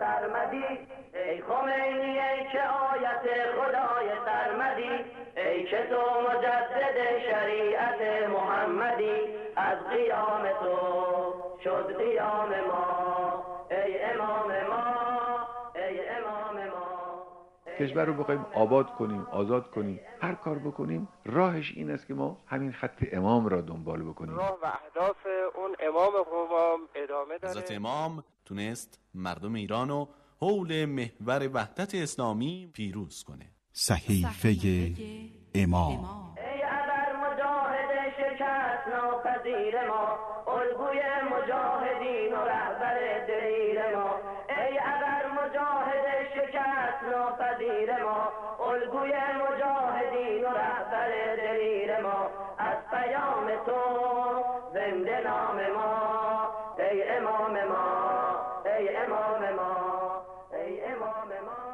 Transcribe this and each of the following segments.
سرمدی، ای خمینی ای که آیت خدای سرمدی، ای که تو مجدد شریعت محمدی، از قیام تو شد قیام ما، ای امام ما، ای امام ما. کشور رو بخوایم آباد کنیم، آزاد کنیم، هر کار بکنیم راهش این است که ما همین خط امام را دنبال بکنیم. راه و اهداف اون امام قوام ادامه داره. حضرت امام تونست مردم ایران رو حول محور وحدت اسلامی پیروز کنه. صحیفه امام. ای ابر مجاهد شکست ناپذیر ما، الگوی مجاهدین و رهبر دلیر ما، ای ابر مجاهد شکست ناپذیر ما، الگوی مجاهدین و رهبر دلیر ما، از پیام تو زنده نام ما، ای امام ما، ای امام ما، ای امام ما.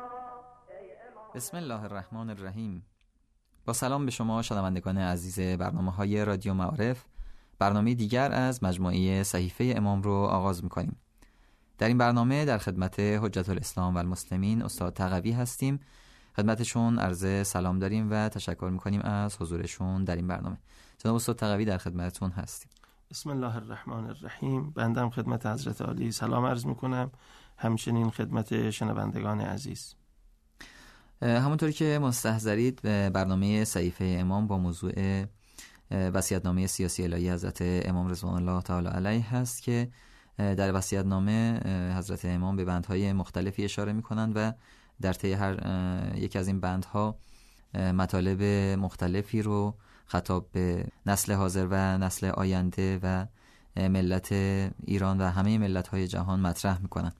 بسم الله الرحمن الرحیم. با سلام به شما شنوندگان عزیز برنامه‌های رادیو معارف، برنامه دیگر از مجموعه صحیفه امام رو آغاز می‌کنیم. در این برنامه در خدمت حجت الاسلام و المسلمین استاد تقوی هستیم. خدمتشون عرض سلام داریم و تشکر می‌کنیم از حضورشون در این برنامه. جناب استاد تقوی در خدمتتون هستیم. بسم الله الرحمن الرحیم. بنده خدمت حضرت عالی سلام عرض می‌کنم، همچنین خدمت شنوندگان عزیز. همونطوری که مستحضرید برنامه صحیفه امام با موضوع وصیت‌نامه سیاسی الهی حضرت امام رضوان الله تعالی علیه هست که در وصیت‌نامه حضرت امام به بندهای مختلفی اشاره می‌کنند و در طی هر یک از این بندها مطالب مختلفی رو خطاب به نسل حاضر و نسل آینده و ملت ایران و همه ملت‌های جهان مطرح می‌کنند.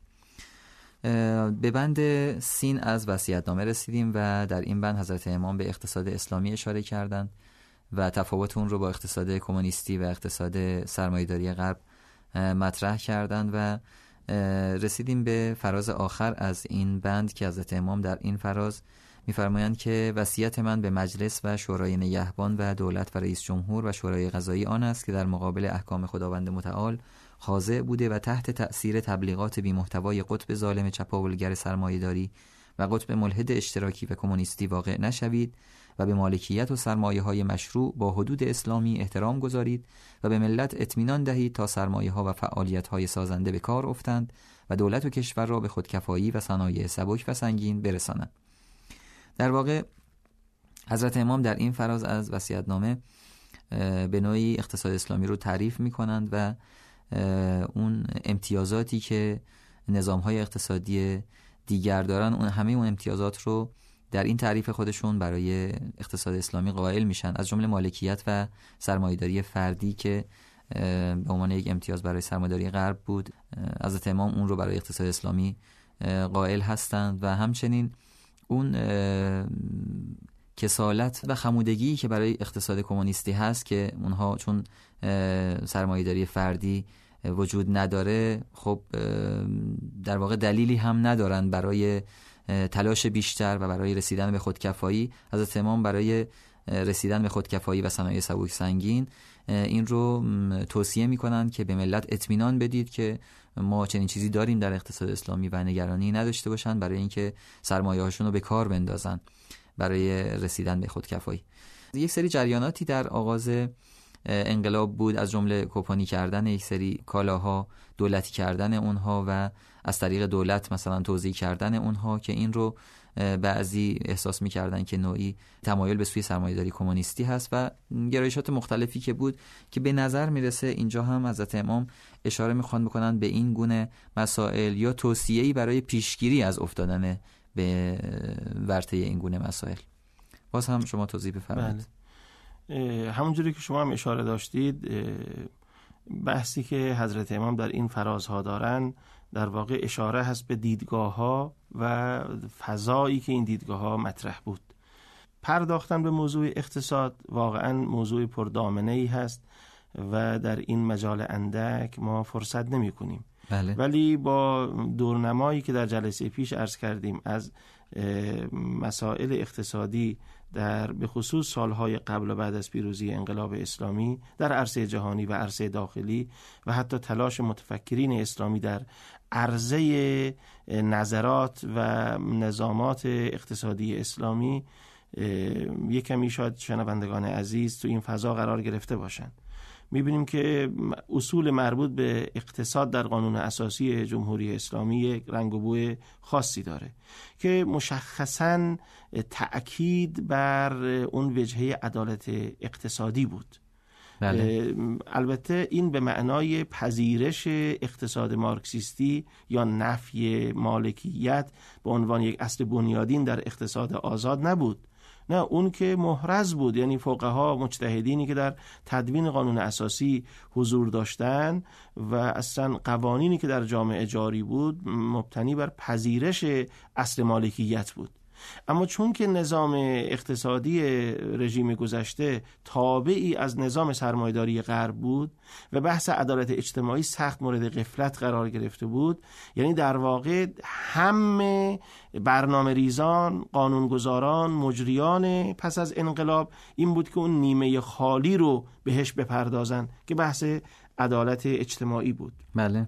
به بند سین از وصیت‌نامه رسیدیم و در این بند حضرت امام به اقتصاد اسلامی اشاره کردند و تفاوت اون رو با اقتصاد کمونیستی و اقتصاد سرمایه‌داری غرب مطرح کردند و رسیدیم به فراز آخر از این بند که حضرت امام در این فراز می‌فرمایند که وصیت من به مجلس و شورای نگهبان و دولت و رئیس جمهور و شورای قضایی آن است که در مقابل احکام خداوند متعال خاضع بوده و تحت تأثیر تبلیغات بی محتوای قطب ظالم چپاولگر سرمایه‌داری و قطب ملحد اشتراکی و کمونیستی واقع نشوید و به مالکیت و سرمایه‌های مشروع با حدود اسلامی احترام گذارید و به ملت اطمینان دهید تا سرمایه‌ها و فعالیت‌های سازنده به کار افتند و دولت و کشور را به خودکفایی و صنایع سبک و سنگین برسانند. در واقع حضرت امام در این فراز از وصیت‌نامه به نوعی اقتصاد اسلامی رو تعریف می‌کنند و اون امتیازاتی که نظام‌های اقتصادی دیگر دارن، همه اون امتیازات رو در این تعریف خودشون برای اقتصاد اسلامی قائل میشن، از جمله مالکیت و سرمایه‌داری فردی که به عنوان یک امتیاز برای سرمایه‌داری غرب بود. حضرت امام اون رو برای اقتصاد اسلامی قائل هستند و همچنین اون کسالت و خمودگی که برای اقتصاد کمونیستی هست که اونها چون سرمایه‌داری فردی وجود نداره، خب در واقع دلیلی هم ندارن برای تلاش بیشتر و برای رسیدن به خودکفایی. حضرت امام برای رسیدن به خودکفایی و صنایع سبک سنگین این رو توصیه میکنن که به ملت اطمینان بدید که ما چنین چیزی داریم در اقتصاد اسلامی و نگرانی نداشته باشن برای اینکه سرمایه هاشون رو به کار بندازن برای رسیدن به خودکفایی. یک سری جریاناتی در آغاز انقلاب بود، از جمله کوپانی کردن یک سری کالاها، دولتی کردن اونها و از طریق دولت مثلا توزیع کردن اونها که این رو بعضی احساس می‌کردن که نوعی تمایل به سوی سرمایه‌داری کمونیستی هست و گرایشات مختلفی که بود که به نظر میرسه اینجا هم حضرت امام اشاره می‌خوان بکنن به این گونه مسائل یا توصیه‌ای برای پیشگیری از افتادن به ورطه این گونه مسائل. باز هم شما توضیح بفرمایید. همونجوری که شما هم اشاره داشتید، بحثی که حضرت امام در این فرازها دارن در واقع اشاره هست به دیدگاه‌ها و فضایی که این دیدگاه‌ها مطرح بود. پرداختن به موضوع اقتصاد واقعاً موضوع پردامنه‌ای هست و در این مجال اندک ما فرصت نمی‌کنیم. بله. ولی با دورنمایی که در جلسه پیش عرض کردیم از مسائل اقتصادی در به خصوص سالهای قبل و بعد از پیروزی انقلاب اسلامی در عرصه جهانی و عرصه داخلی و حتی تلاش متفکرین اسلامی در عرضه نظرات و نظامات اقتصادی اسلامی یک کمی شاید شنوندگان عزیز تو این فضا قرار گرفته باشند. می‌بینیم که اصول مربوط به اقتصاد در قانون اساسی جمهوری اسلامی یک رنگ و بوی خاصی داره که مشخصاً تأکید بر اون وجهه عدالت اقتصادی بود. بله. البته این به معنای پذیرش اقتصاد مارکسیستی یا نفی مالکیت به عنوان یک اصل بنیادین در اقتصاد آزاد نبود، نه، اون که محرز بود، یعنی فقها مجتهدینی که در تدوین قانون اساسی حضور داشتن و اصلا قوانینی که در جامعه جاری بود مبتنی بر پذیرش اصل مالکیت بود. اما چون که نظام اقتصادی رژیم گذشته تابعی از نظام سرمایه‌داری غرب بود و بحث عدالت اجتماعی سخت مورد غفلت قرار گرفته بود، یعنی در واقع همه برنامه ریزان، قانونگذاران، مجریان پس از انقلاب این بود که اون نیمه خالی رو بهش بپردازن که بحث عدالت اجتماعی بود. بله.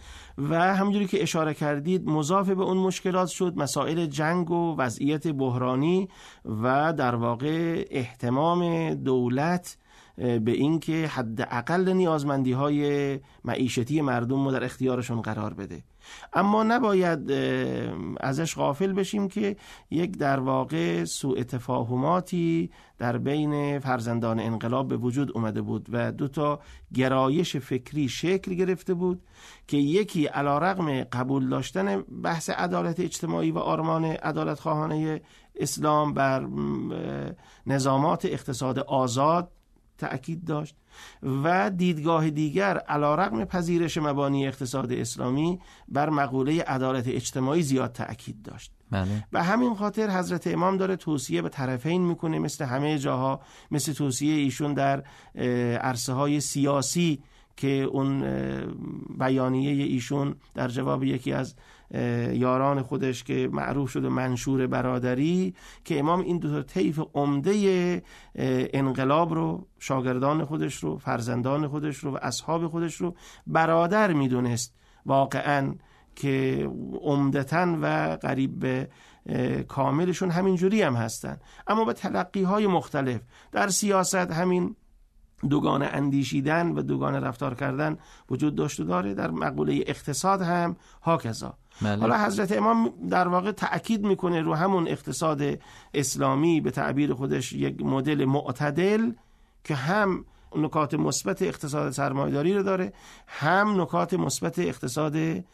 و همونجوری که اشاره کردید مضاف به اون مشکلات شد مسائل جنگ و وضعیت بحرانی و در واقع اهتمام دولت به این که حداقل نیازمندی‌های معیشتی مردم رو در اختیارشون قرار بده. اما نباید ازش غافل بشیم که یک در واقع سوء تفاهماتی در بین فرزندان انقلاب به وجود اومده بود و دو تا گرایش فکری شکل گرفته بود که یکی علیرغم قبول داشتن بحث عدالت اجتماعی و آرمان عدالت خواهانه اسلام بر نظامات اقتصاد آزاد تأکید داشت و دیدگاه دیگر علیرغم پذیرش مبانی اقتصاد اسلامی بر مقوله عدالت اجتماعی زیاد تأکید داشت. بله. به همین خاطر حضرت امام داره توصیه به طرفین میکنه، مثل همه جاها، مثل توصیه ایشون در عرصه های سیاسی که اون بیانیه ایشون در جواب یکی از یاران خودش که معروف شده منشور برادری، که امام این دو طیف عمده انقلاب رو، شاگردان خودش رو، فرزندان خودش رو و اصحاب خودش رو برادر میدونست واقعاً که عمدتاً و قریب به کاملشون همینجوری هم هستن، اما به تلقی‌های مختلف. در سیاست همین دوگانه اندیشیدن و دوگانه رفتار کردن وجود داشت و داره، در مقوله اقتصاد هم هاکذا. حالا حضرت امام در واقع تأکید میکنه رو همون اقتصاد اسلامی، به تعبیر خودش یک مدل معتدل که هم نکات مثبت اقتصاد سرمایه‌داری رو داره، هم نکات مثبت اقتصاد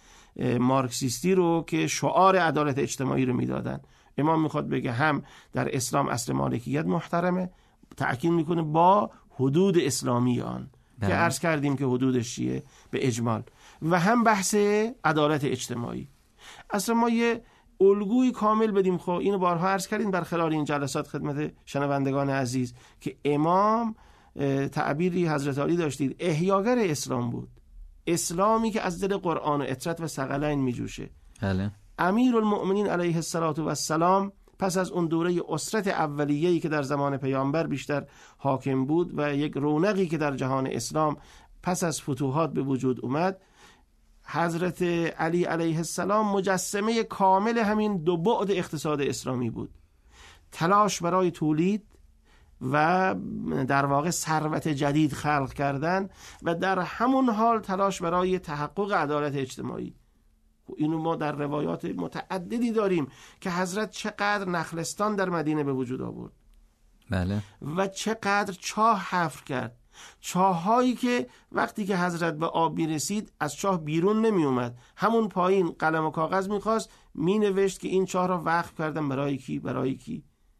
مارکسیستی رو که شعار عدالت اجتماعی رو میدادن. امام میخواد بگه هم در اسلام اصل مالکیت محترمه، تأکید میکنه با حدود اسلامی آن که عرض کردیم که حدودش چیه به اجمال، و هم بحث عدالت اجتماعی. اصلا ما یه الگوی کامل بدیم. خب اینو بارها عرض کردیم در خلال این جلسات خدمت شنوندگان عزیز که امام تعبیری حضرت علی داشتید، احیاگر اسلام بود، اسلامی که از دل قرآن و اطرت و ثقلین میجوشه. بله. امیرالمؤمنین علیه السلام پس از اون دوره اسرت اولیه‌ای که در زمان پیامبر بیشتر حاکم بود و یک رونقی که در جهان اسلام پس از فتوحات به وجود اومد، حضرت علی علیه السلام مجسمه کامل همین دو بعد اقتصاد اسلامی بود. تلاش برای تولید و در واقع ثروت جدید خلق کردن و در همون حال تلاش برای تحقق عدالت اجتماعی. اینو ما در روایات متعددی داریم که حضرت چقدر نخلستان در مدینه به وجود آورد. بله. و چقدر چاه حفر کرد، چاهایی که وقتی که حضرت به آب میرسید از چاه بیرون نمی اومد، همون پایین قلم و کاغذ میخواست مینوشت که این چاه را وقف کردم برای کی؟ برای کی؟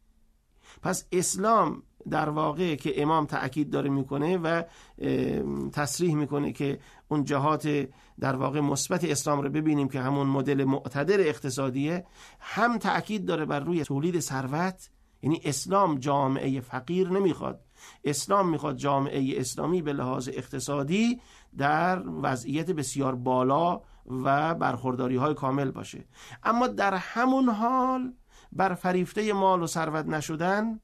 پس اسلام در واقع که امام تأکید داره میکنه و تصریح میکنه که اون جهات در واقع مثبت اسلام رو ببینیم که همون مدل معتدل اقتصادیه، هم تأکید داره بر روی تولید ثروت. یعنی اسلام جامعه فقیر نمیخواد، اسلام میخواد جامعه اسلامی به لحاظ اقتصادی در وضعیت بسیار بالا و برخورداری های کامل باشه، اما در همون حال بر فریفته مال و ثروت نشدن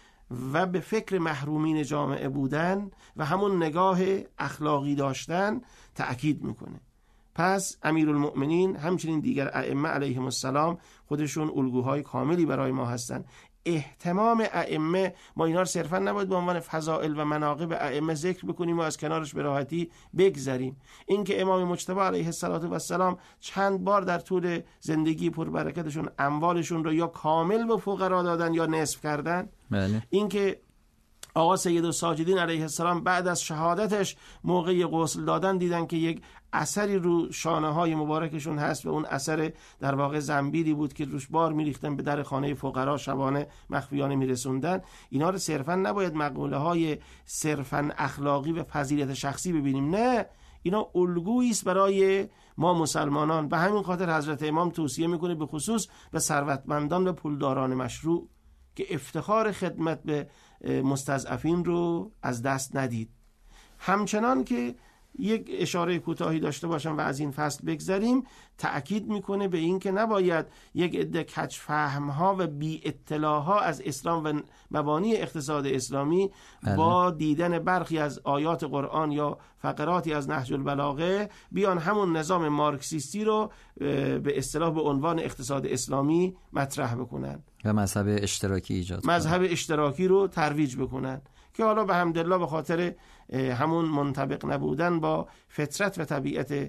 و به فکر محرومین جامعه بودن و همون نگاه اخلاقی داشتن تأکید میکنه. پس امیرالمؤمنین همچنین دیگر ائمه علیهم السلام خودشون الگوهای کاملی برای ما هستن. اهتمام ائمه، ما اینا رو صرفا نباید به عنوان فضائل و مناقب ائمه ذکر بکنیم و از کنارش به راحتی بگذریم. اینکه امام مجتبی علیه السلام چند بار در طول زندگی پربرکتشون اموالشون رو یا کامل به فقرا دادن یا نصف کردن. بله. اینکه آقا سیدالساجدین علیه السلام بعد از شهادتش موقع غسل دادن دیدن که یک اثری رو شانه های مبارکشون هست و اون اثر در واقع زنبیلی بود که روش بار میریختن به در خانه فقرا شبانه مخفیانه میرسوندن. اینا رو صرفا نباید مقوله های صرفا اخلاقی و فضیلت شخصی ببینیم، نه، اینا الگویی است برای ما مسلمانان. به همین خاطر حضرت امام توصیه میکنه به خصوص به ثروتمندان و پولداران مشروع که افتخار خدمت به مستضعفین رو از دست ندید. همچنان که یک اشاره کوتاهی داشته باشم و از این فصل بگذریم، تأکید میکنه به این که نباید یک عده کج فهمها و بی اطلاعها از اسلام و مبانی اقتصاد اسلامی با دیدن برخی از آیات قرآن یا فقراتی از نهج البلاغه بیان همون نظام مارکسیستی رو به اصطلاح به عنوان اقتصاد اسلامی مطرح بکنن و مذهب اشتراکی ایجاد کنن، مذهب اشتراکی رو ترویج بکنن که حالا به حمدالله به خاطر همون منطبق نبودن با فطرت و طبیعت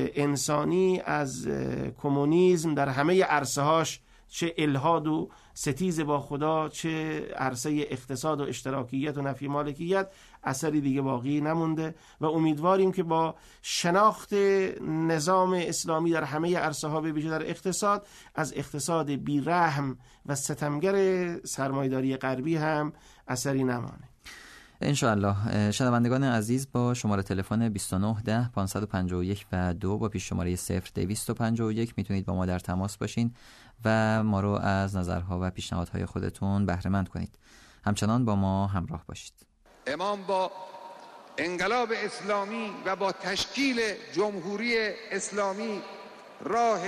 انسانی از کمونیسم در همه عرصه‌هاش، چه الحاد و ستیز با خدا، چه عرصه اقتصاد و اشتراکیت و نفی مالکیت، اثری دیگه باقی نمونده و امیدواریم که با شناخت نظام اسلامی در همه عرصه ها، به ویژه در اقتصاد، از اقتصاد بیرحم و ستمگر سرمایه‌داری غربی هم اثری نمانه. انشاءالله. شنوندگان عزیز، با شماره تلفن 2910 551 و 2 با پیش شماره 0251 میتونید با ما در تماس باشین و ما رو از نظرها و پیشنهادهای خودتون بهره مند کنید. همچنان با ما همراه باشید. امام با انقلاب اسلامی و با تشکیل جمهوری اسلامی راه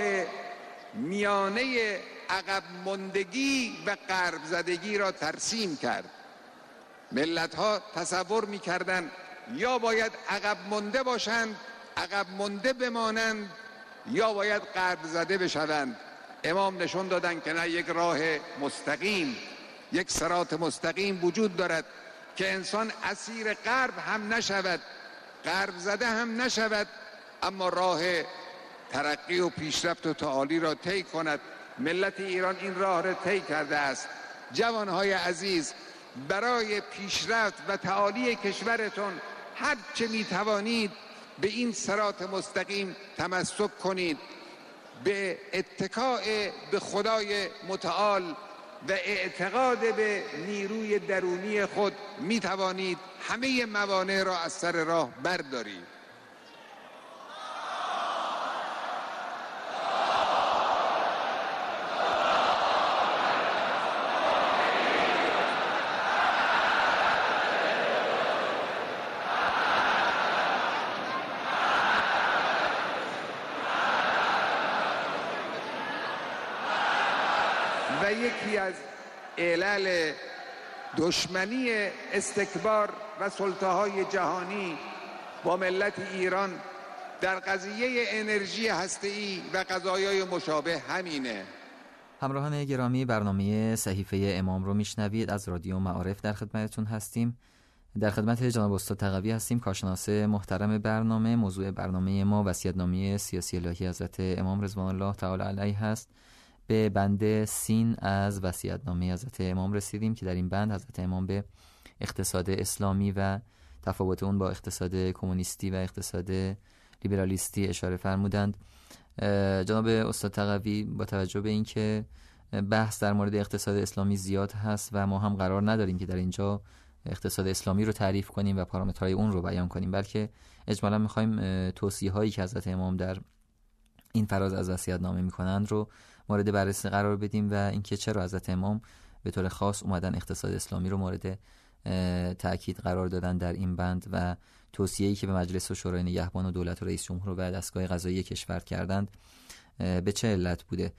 میانه عقب ماندگی و غرب زدگی را ترسیم کرد. ملت ها تصور می کردند یا باید عقب مانده باشند، عقب مانده بمانند، یا باید غرب زده بشوند. امام نشون دادند که نه، یک راه مستقیم، یک صراط مستقیم وجود دارد که انسان اسیر غرب هم نشود، غرب زده هم نشود، اما راه ترقی و پیشرفت و تعالی را طی کند. ملت ایران این راه را طی کرده است. جوانهای عزیز، برای پیشرفت و تعالی کشورتون هر چه می توانید به این صراط مستقیم تمسک کنید. به اتکاء به خدای متعال و اعتقاد به نیروی درونی خود می توانید همه موانع را از سر راه بردارید. و یکی از علل دشمنی استکبار و سلطه‌های جهانی با ملت ایران در قضیه انرژی هسته‌ای و قضایای مشابه همینه. همراهان گرامی، برنامه صحیفه امام رو میشنوید. از رادیو معارف در خدمتتون هستیم. در خدمت جناب استاد تقوی هستیم، کارشناس محترم برنامه. موضوع برنامه ما وصیت‌نامه سیاسی الهی حضرت امام رضوان الله تعالی علیه هست. به بند سین از وصیت‌نامه حضرت امام رسیدیم که در این بند حضرت امام به اقتصاد اسلامی و تفاوت اون با اقتصاد کمونیستی و اقتصاد لیبرالیستی اشاره فرمودند. جناب استاد تقوی، با توجه به اینکه بحث در مورد اقتصاد اسلامی زیاد هست و ما هم قرار نداریم که در اینجا اقتصاد اسلامی رو تعریف کنیم و پارامترهای اون رو بیان کنیم، بلکه اجمالا می‌خوایم توصیه‌هایی که حضرت امام در این فراز از وصیت‌نامه می‌کنند رو مورد بررسی قرار بدیم و اینکه چرا حضرت امام به طور خاص اومدن اقتصاد اسلامی رو مورد تأکید قرار دادن در این بند و توصیه‌ای که به مجلس و شورای نگهبان و دولت و رئیس جمهور و دستگاه قضایی کشور کردند به چه علت بوده.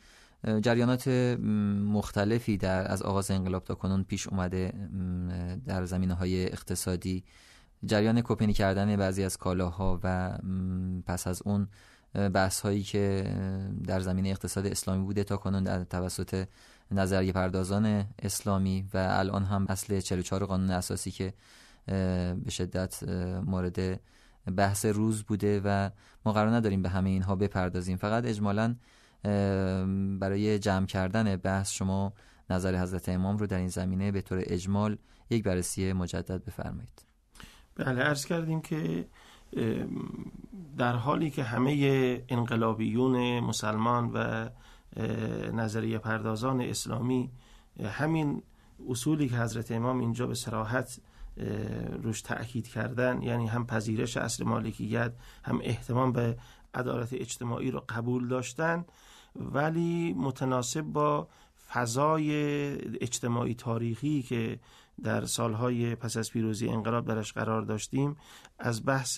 جریانات مختلفی از آغاز انقلاب تا کنون پیش اومده در زمینه‌های اقتصادی. جریان کپنی کردن بعضی از کالاها و پس از اون بحث‌هایی که در زمینه اقتصاد اسلامی بوده تا کنون در توسط نظریه پردازان اسلامی و الان هم اصل 44 قانون اساسی که به شدت مورد بحث روز بوده و ما قرار نداریم به همه اینها بپردازیم. فقط اجمالاً برای جمع کردن بحث شما نظر حضرت امام رو در این زمینه به طور اجمال یک بررسی مجدد بفرمایید. بله، عرض کردیم که در حالی که همه انقلابیون مسلمان و نظریه پردازان اسلامی همین اصولی که حضرت امام اینجا به صراحت روش تأکید کردن، یعنی هم پذیرش اصل مالکیت هم اهتمام به عدالت اجتماعی رو قبول داشتن، ولی متناسب با فضای اجتماعی تاریخی که در سالهای پس از پیروزی انقلاب درش قرار داشتیم، از بحث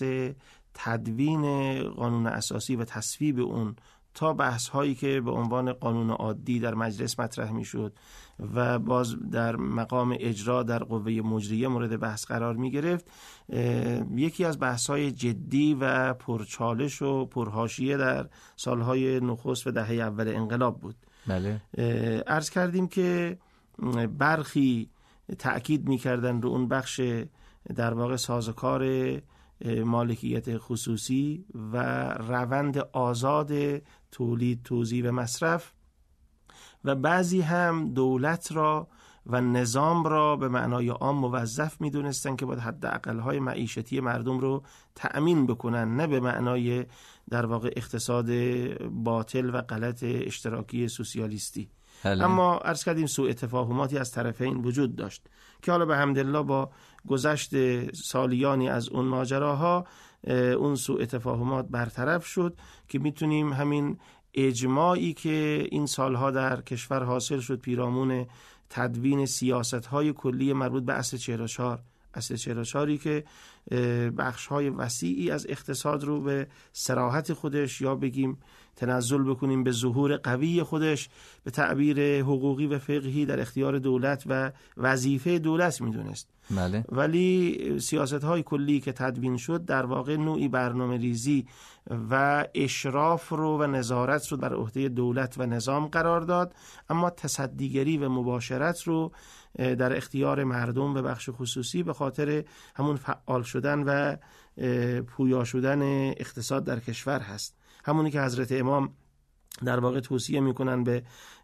تدوین قانون اساسی و تصویب اون تا بحث هایی که به عنوان قانون عادی در مجلس مطرح می شد و باز در مقام اجرا در قوه مجریه مورد بحث قرار می گرفت، یکی از بحث های جدی و پرچالش و پرحاشیه در سالهای نخست و دهه اول انقلاب بود. بله. عرض کردیم که برخی تأکید می کردن رو اون بخش در واقع سازوکار مالکیت خصوصی و روند آزاد تولید، توزیع و مصرف، و بعضی هم دولت را و نظام را به معنای عام موظف می دونستن که باید حداقل‌های معیشتی مردم رو تأمین بکنن، نه به معنای در واقع اقتصاد باطل و غلط اشتراکی سوسیالیستی. اما عرض کردیم سوء تفاهماتی از طرفین وجود داشت که حالا به حمدالله با گذشت سالیانی از اون ماجراها اون سوء تفاهمات برطرف شد که میتونیم همین اجماعی که این سالها در کشور حاصل شد پیرامون تدوین سیاست‌های کلی مربوط به اصل 44 که بخش‌های وسیعی از اقتصاد رو به صراحت خودش، یا بگیم تنزل بکنیم به ظهور قوی خودش، به تعبیر حقوقی و فقهی در اختیار دولت و وظیفه دولت میدونست. بله. ولی سیاست‌های کلی که تدوین شد در واقع نوعی برنامه ریزی و اشراف رو و نظارت رو بر عهده دولت و نظام قرار داد، اما تصدیگری و مباشرت رو در اختیار مردم و بخش خصوصی به خاطر همون فعال شدن و پویا شدن اقتصاد در کشور هست. همونی که حضرت امام در واقع توصیه میکنن به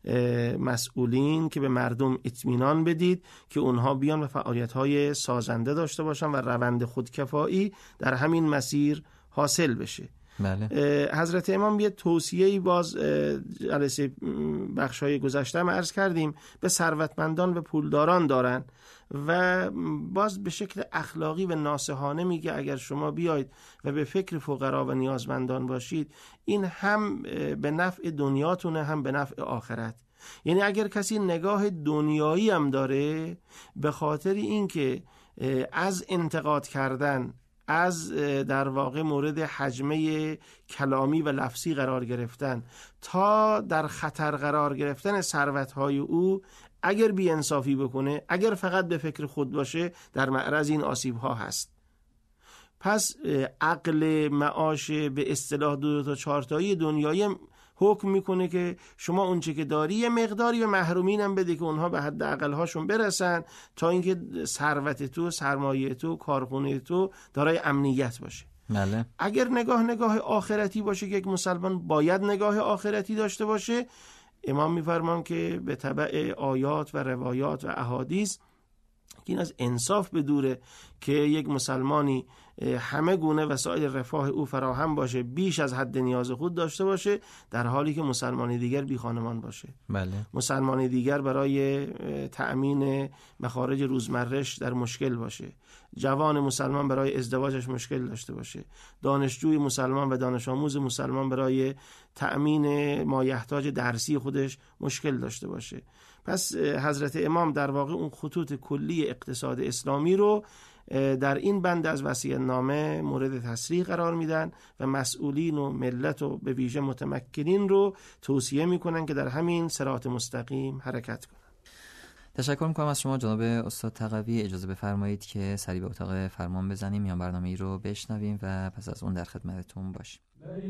مسئولین که به مردم اطمینان بدید که اونها بیان و فعالیت‌های سازنده داشته باشن و روند خودکفایی در همین مسیر حاصل بشه. بله. حضرت امام یه توصیه‌ای باز جلسه بخش‌های گذشته هم عرض کردیم به ثروتمندان و پولداران دارن و باز به شکل اخلاقی و ناصحانه میگه اگر شما بیاید و به فکر فقرا و نیازمندان باشید، این هم به نفع دنیاتونه هم به نفع آخرت. یعنی اگر کسی نگاه دنیایی هم داره، به خاطر اینکه از انتقاد کردن، از در واقع مورد حجمه کلامی و لفظی قرار گرفتن تا در خطر قرار گرفتن ثروت‌های او، اگر بی انصافی بکنه، اگر فقط به فکر خود باشه، در معرض این آسیب‌ها هست. پس عقل معاش به اصطلاح 2 تا 4 تایی دنیایی حکم میکنه که شما اون چه که داری یه مقداری به محرومین هم بده که اونها به حد اقل‌هاشون برسن تا اینکه ثروت تو، سرمایه تو، کارخونه تو دارای امنیت باشه. بله. اگر نگاه آخرتی باشه که یک مسلمان باید نگاه آخرتی داشته باشه، امام میفرمان که به تبع آیات و روایات و احادیث این از انصاف بدوره که یک مسلمانی همه گونه وسایل رفاه او فراهم باشه، بیش از حد نیاز خود داشته باشه، در حالی که مسلمانی دیگر بی خانمان باشه. بله. مسلمانی دیگر برای تأمین مخارج روزمره‌اش در مشکل باشه، جوان مسلمان برای ازدواجش مشکل داشته باشه، دانشجوی مسلمان و دانش آموز مسلمان برای تأمین مایحتاج درسی خودش مشکل داشته باشه. پس حضرت امام در واقع اون خطوط کلی اقتصاد اسلامی رو در این بند از وصیت‌نامه مورد تصریح قرار میدن و مسئولین و ملت و به ویژه متمکنین رو توصیه میکنن که در همین صراط مستقیم حرکت کنن. تشکر میکنم از شما جناب استاد تقوی. اجازه بفرمایید که سریع به اتاق فرمان بزنیم، میان برنامه ای رو بشنویم و پس از اون در خدمتتون باشیم.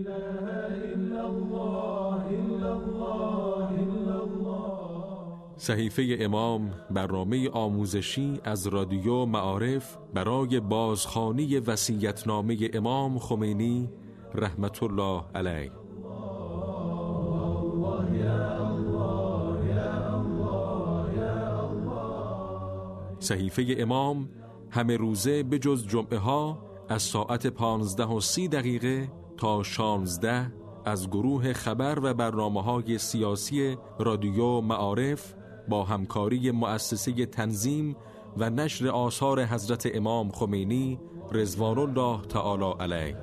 صحیفه امام، برنامه آموزشی از رادیو معارف برای بازخوانی وصیت‌نامه امام خمینی رحمت الله علیه. صحیفه امام همه روزه به جز جمعه ها از ساعت 15:30 تا 16 از گروه خبر و برنامه‌های سیاسی رادیو معارف با همکاری مؤسسه تنظیم و نشر آثار حضرت امام خمینی رضوان الله تعالی علیه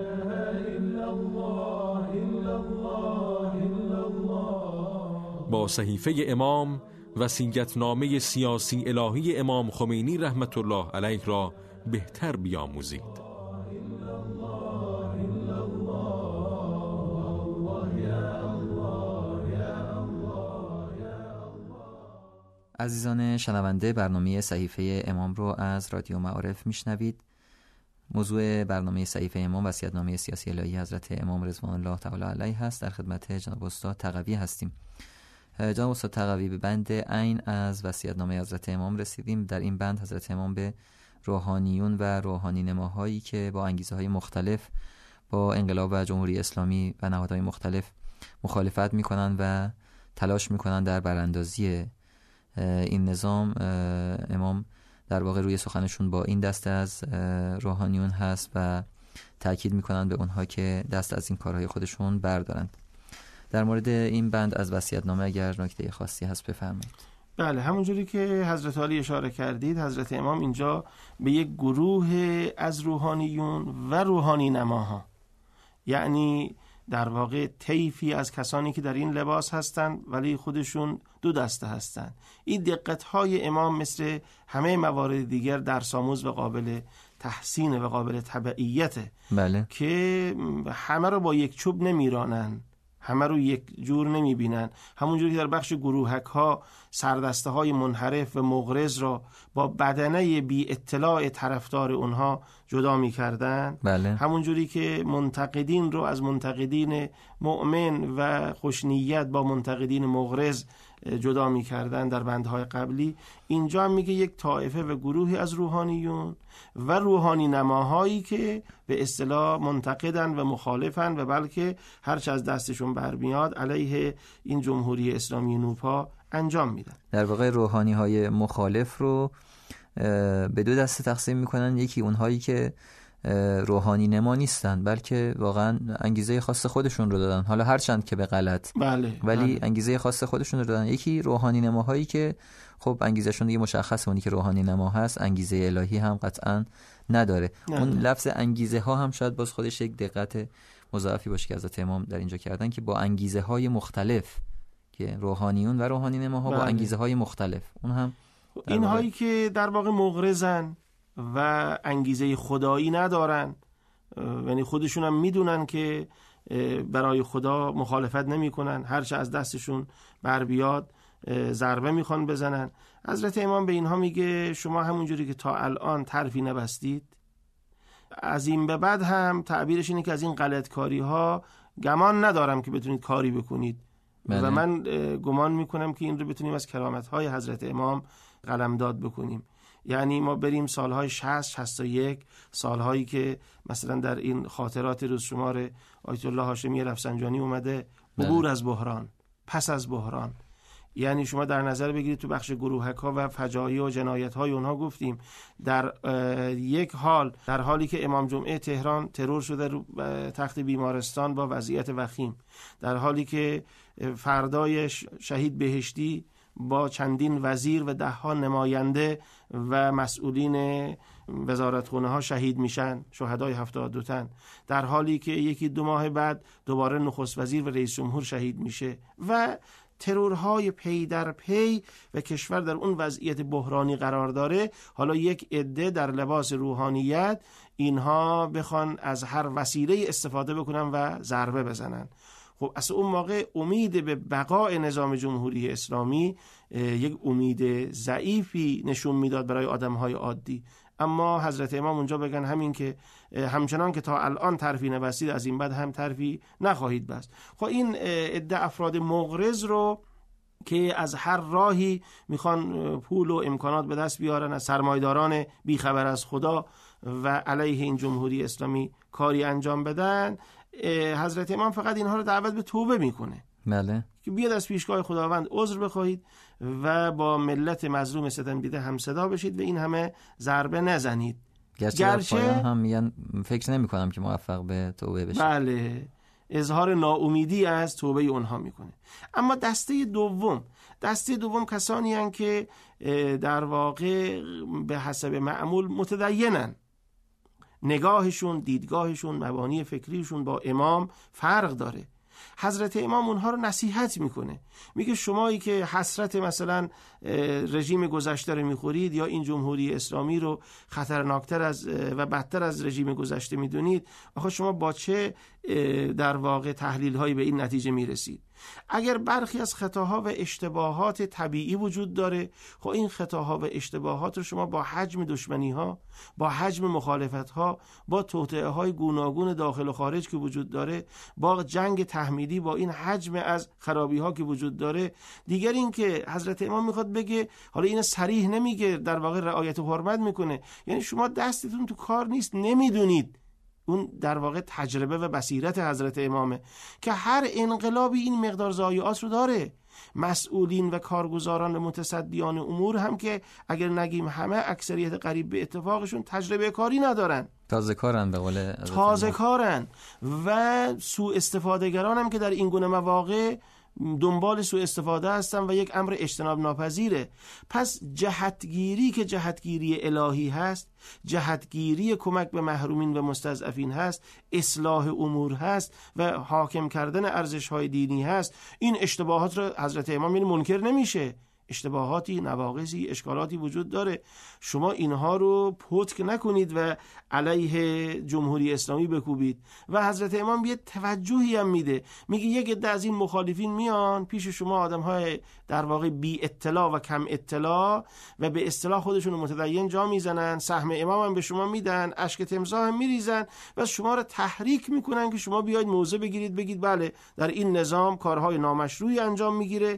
با صحیفه امام وصیت‌نامه سیاسی الهی امام خمینی رحمت الله علیه را بهتر بیاموزید. عزیزان شنونده، برنامه صحیفه امام رو از رادیو معارف میشنوید. موضوع برنامه صحیفه امام وصیت‌نامه سیاسی الهی حضرت امام رضوان الله تعالی علیه هست. در خدمت جناب استاد تقوی هستیم. جناب استاد تقوی، به بند عین از وصیت‌نامه حضرت امام رسیدیم. در این بند حضرت امام به روحانیون و روحانی نماهایی که با انگیزه‌های مختلف با انقلاب و جمهوری اسلامی و نهادهای مختلف مخالفت می‌کنند و تلاش می‌کنند در براندازی این نظام، امام در واقع روی سخنشون با این دسته از روحانیون هست و تأکید می‌کنند به اونها که دست از این کارهای خودشون بردارند. در مورد این بند از وصیت‌نامه اگر نکته خاصی هست بفرمایید. بله، همونجوری که حضرت علی اشاره کردید، حضرت امام اینجا به یک گروه از روحانیون و روحانی نماها، یعنی در واقع طیفی از کسانی که در این لباس هستند ولی خودشون دو دسته هستند. این دقت‌های امام مثل همه موارد دیگر درس آموز و قابل تحسین و قابل تبعیته. بله. که همه رو با یک چوب نمیرانن، همه رو یک جور نمیبینن. همونجوری که در بخش گروهک ها سردسته های منحرف و مغرض را با بدنه بی اطلاع طرفدار اونها جدا میکردن، بله. همونجوری که منتقدین رو از منتقدین مؤمن و خوشنیت با منتقدین مغرض جدا میکردن در بندهای قبلی، اینجا هم میگه یک طایفه و گروهی از روحانیون و روحانی نماهایی که به اصطلاح منتقدن و مخالفن و بلکه هرچه از دستشون برمیاد علیه این جمهوری اسلامی نوپا انجام میدن. در واقع روحانی های مخالف رو به دو دسته تقسیم میکنن. یکی اونهایی که روحانی نما نیستن بلکه واقعا انگیزه خاص خودشون رو دادن، حالا هرچند که به غلط، بله، ولی بله. انگیزه خاص خودشون رو دادن. یکی روحانی نماهایی که خب انگیزشون دیگه مشخصه، اونی که روحانی نما هست انگیزه الهی هم قطعا نداره. اون لفظ انگیزه ها هم شاید باز خودش یک دقت مضاعفی باشه که حضرت امام در اینجا کردن، که با انگیزه های مختلف، که روحانیون و روحانی نماها با انگیزه های مختلف، اون هم این هایی که در واقع مغرضن و انگیزه خدایی ندارن، یعنی خودشون هم میدونن که برای خدا مخالفت نمی کنن، هرچه از دستشون بر بیاد ضربه میخوان بزنن. حضرت امام به اینها میگه شما همونجوری که تا الان طرفی نبستید، از این به بعد هم تعبیرش اینه که از این غلطکاری ها گمان ندارم که بتونید کاری بکنید. بله. و من گمان میکنم که این رو بتونیم از کرامت های حضرت امام قلمداد بکنیم. یعنی ما بریم سالهای 60-61، سالهایی که مثلا در این خاطرات روزشمار آیت الله هاشمی رفسنجانی اومده عبور از بحران، پس از بحران. یعنی شما در نظر بگیرید تو بخش گروهک ها و فجایع و جنایت های اونها گفتیم، در یک حال در حالی که امام جمعه تهران ترور شده رو تخت بیمارستان با وضعیت وخیم، در حالی که فردای شهید بهشتی با چندین وزیر و 10 نماینده و مسئولین وزارتخانه ها شهید میشن، شهدای 72 تن، در حالی که 1-2 ماه بعد دوباره نخست وزیر و رئیس جمهور شهید میشه و ترورهای پی در پی و کشور در اون وضعیت بحرانی قرار داره، حالا یک عده در لباس روحانیت اینها بخوان از هر وسیله استفاده بکنن و ضربه بزنن. خب اصلا اون موقع امید به بقای نظام جمهوری اسلامی یک امید ضعیفی نشون میداد برای آدمهای عادی. اما حضرت امام اونجا بگن همین که همچنان که تا الان ترفی نبستید از این بعد هم ترفی نخواهید بست. خب این عده افراد مغرض رو که از هر راهی میخوان پول و امکانات به دست بیارن، از سرمایداران بیخبر از خدا و علیه این جمهوری اسلامی کاری انجام بدن، حضرت امام فقط اینها رو دعوت به توبه میکنه. بله، که بیاد از پیشگاه خداوند عذر بخواهید و با ملت مظلوم ستم دیده هم صدا بشید و این همه ضربه نزنید. گرچه هم میگن فکر نمی کنم که موفق به توبه بشه. بله، اظهار ناامیدی از توبه اونها میکنه. اما دسته دوم کسانی هستند که در واقع به حسب معمول متدینن، نگاهشون، دیدگاهشون، مبانی فکریشون با امام فرق داره. حضرت امام اونها رو نصیحت میکنه، میگه شمایی که حسرت مثلا رژیم گذشته رو میخورید یا این جمهوری اسلامی رو خطرناکتر از و بدتر از رژیم گذشته میدونید، آخه شما با چه در واقع تحلیل هایی به این نتیجه میرسید؟ اگر برخی از خطاها و اشتباهات طبیعی وجود داره، خب این خطاها و اشتباهات رو شما با حجم دشمنی ها، با حجم مخالفت ها، با توطئه های گوناگون داخل و خارج که وجود داره، با جنگ تحمیلی، با این حجم از خرابی ها که وجود داره، دیگر این که حضرت امام میخواد بگه، حالا این صریح نمیگه، در واقع رعایت و حرمت میکنه، یعنی شما دستتون تو کار نیست، نمیدونید. اون در واقع تجربه و بصیرت حضرت امامه که هر انقلابی این مقدار ضایعات رو داره. مسئولین و کارگزاران و متصدیان امور هم که اگر نگیم همه، اکثریت قریب به اتفاقشون تجربه کاری ندارن، تازه کارن، به قول تازه کارن، و سوء استفادهگران هم که در این گونه مواقع دنبال سوء استفاده هستن و یک امر اجتناب ناپذیره. پس جهتگیری که جهتگیری الهی هست، جهتگیری کمک به محرومین و مستضعفین هست، اصلاح امور هست و حاکم کردن ارزش‌های دینی هست، این اشتباهات رو حضرت امام یعنی منکر نمیشه. اشتباهاتی، نواقصی، اشکالاتی وجود داره، شما اینها رو پتک نکنید و علیه جمهوری اسلامی بکوبید. و حضرت امام یه توجهی هم میده، میگه یک عده از این مخالفین میان پیش شما، آدم‌های در واقع بی اطلاع و کم اطلاع و به اصطلاح خودشون متدین جا میزنن، سهم امام هم به شما میدن، اشک تمساح هم میریزن و شما رو تحریک میکنن که شما بیاید موضع بگیرید، بگید بله در این نظام کارهای نامشروعی انجام میگیره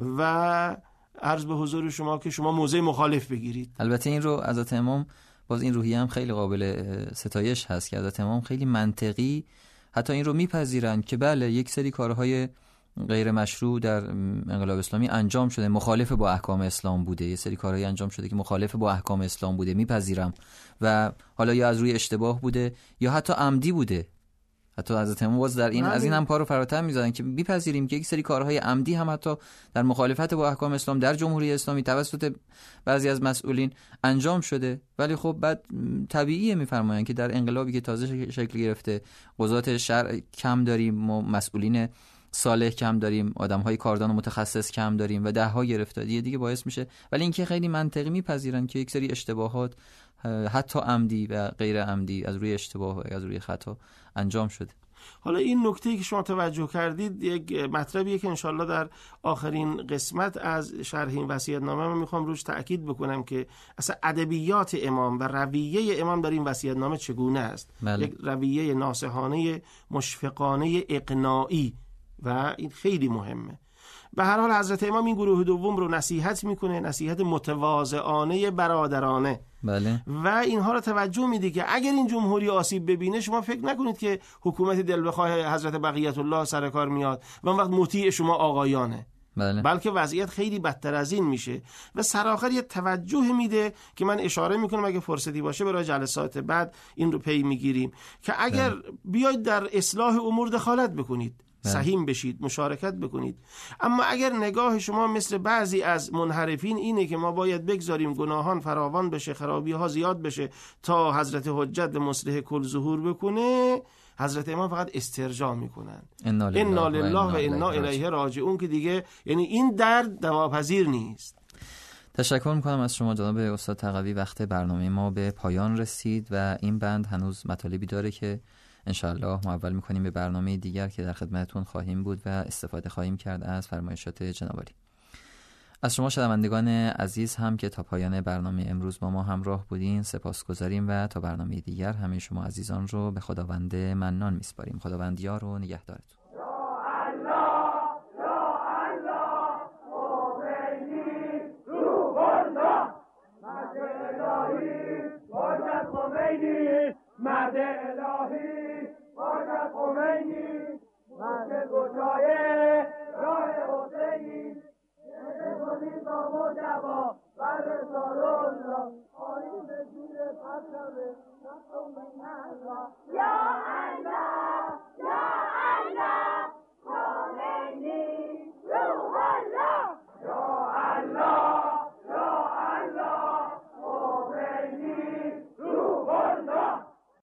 و عرض به حضور شما که شما موضع مخالف بگیرید. البته این رو حضرت امام، باز این روحیه هم خیلی قابل ستایش هست که حضرت امام خیلی منطقی حتی این رو میپذیرند که بله یک سری کارهای غیر مشروع در انقلاب اسلامی انجام شده، مخالف با احکام اسلام بوده، یه سری کارهایی انجام شده که مخالف با احکام اسلام بوده، میپذیرم، و حالا یا از روی اشتباه بوده یا حتی عمدی بوده. حتی حضرت امام باز در این از این هم پا رو فراتر می‌ذارن که میپذیریم که یک سری کارهای عمدی هم حتی در مخالفت با احکام اسلام در جمهوری اسلامی توسط بعضی از مسئولین انجام شده، ولی خب بعد طبیعیه میفرمایند که در انقلابی که تازه شکل گرفته، قضات شرع کم داریم، مسئولین صالح کم داریم، آدم‌های کاردان و متخصص کم داریم و ده‌ها گرفتاری دیگه باعث میشه، ولی اینکه خیلی منطقی میپذیرن که یک سری اشتباهات حتی عمدی و غیر عمدی از روی اشتباه و از روی خطا انجام شده. حالا این نکته‌ای که شما توجه کردید یک مطلبیه که انشالله در آخرین قسمت از شرح این وصیت‌نامه من میخوام روش تأکید بکنم که اصلا ادبیات امام و رویه امام در این وصیت‌نامه چگونه است. یک رویه ناصحانه، مشفقانه، اقناعی، و این خیلی مهمه. به هر حال حضرت امام این گروه دوم رو نصیحت میکنه، نصیحت متواضعانه، برادرانه. بله. و اینها رو توجه میده که اگر این جمهوری آسیب ببینه، شما فکر نکنید که حکومت دل بخواه حضرت بقیت الله سر کار میاد و اون وقت مطیع شما آقایانه. بله. بلکه وضعیت خیلی بدتر از این میشه و سرآخر یه توجه میده که من اشاره میکنم اگه فرصتی باشه برای جلسات بعد این رو پی میگیریم که اگر بیاید در اصلاح امور دخالت بکنید، سهیم بشید، مشارکت بکنید، اما اگر نگاه شما مثل بعضی از منحرفین اینه که ما باید بگذاریم گناهان فراوان بشه، خرابی ها زیاد بشه تا حضرت حجت و مصلح کل ظهور بکنه، حضرت امام فقط استرجاع میکنن انا لله و انا الیه راجعون، که دیگه یعنی این درد دواپذیر نیست. تشکر میکنم از شما جناب استاد تقوی. وقت برنامه ما به پایان رسید و این بند هنوز مطالبی داره که انشاءالله محول میکنیم به برنامه دیگر که در خدمتتون خواهیم بود و استفاده خواهیم کرد از فرمایشات جناب عالی. از شما شنوندگان عزیز هم که تا پایان برنامه امروز با ما همراه بودین سپاسگزاریم و تا برنامه دیگر همه شما عزیزان رو به خداوند منان میسپاریم. خداوند یار و نگهدارتون. مرد الهی باید خمینی، مرد گشایه راه حسینی، کنید با مجبا بر رسال الله، آیین به زیر پرچم نصر و منت. یا الله یا الله